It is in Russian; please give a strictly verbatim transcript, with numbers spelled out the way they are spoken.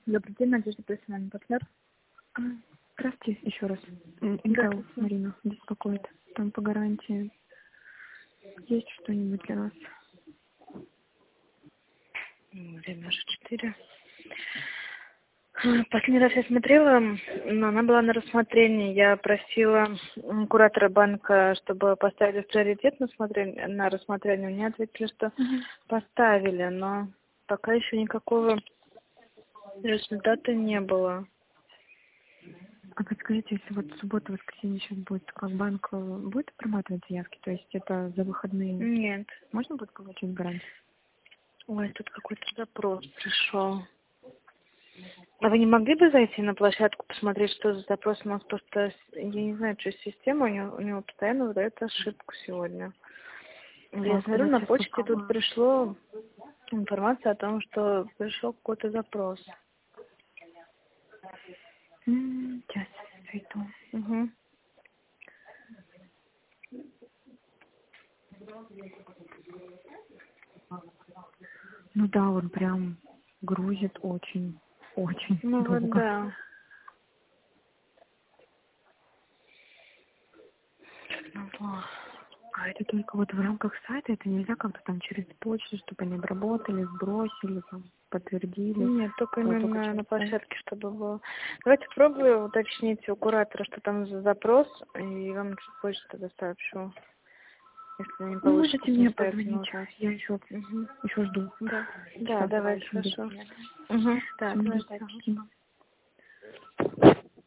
Добрый день, Надежда, профессиональный партнер. А, Здравствуйте еще раз. Интел Марина беспокоит. Там по гарантии есть что-нибудь для нас? Время уже четыре. Последний раз я смотрела, но она была на рассмотрении. Я просила куратора банка, чтобы поставили в приоритет на, смотрение, на рассмотрение. Мне ответили, что Угу. поставили, но пока еще никакого результата не было. А подскажите, если вот суббота, воскресенье сейчас будет, как банк э, будет обрабатывать заявки? То есть это за выходные? Нет. Можно будет получить гарантию? Ой, тут какой-то запрос пришел. А вы не могли бы зайти на площадку, посмотреть, что за запрос? У нас просто, я не знаю, что система, у него, у него постоянно выдает ошибку сегодня. Я А, смотрю, сказать, на сейчас почте тут попробую. пришло информация о том, что пришел какой-то запрос. М, Сейчас зайду. Угу. Ну да, он прям грузит очень, очень Ну вот долго. да. Ну, А это только вот в рамках сайта, это нельзя как-то там через почту, чтобы они обработали, сбросили, там, подтвердили. нет, только Это только именно через на сайт. площадке, чтобы было. Давайте пробую уточнить у куратора, что там за запрос, и вам чуть позже тогда сообщу, если не Ну, получится можете мне самостоятельно позвонить, узнать. я еще, Угу. еще жду. Да, да, Часа два давайте, еще без хорошо. меня. Угу. Так, Всё, ну, давайте. спасибо.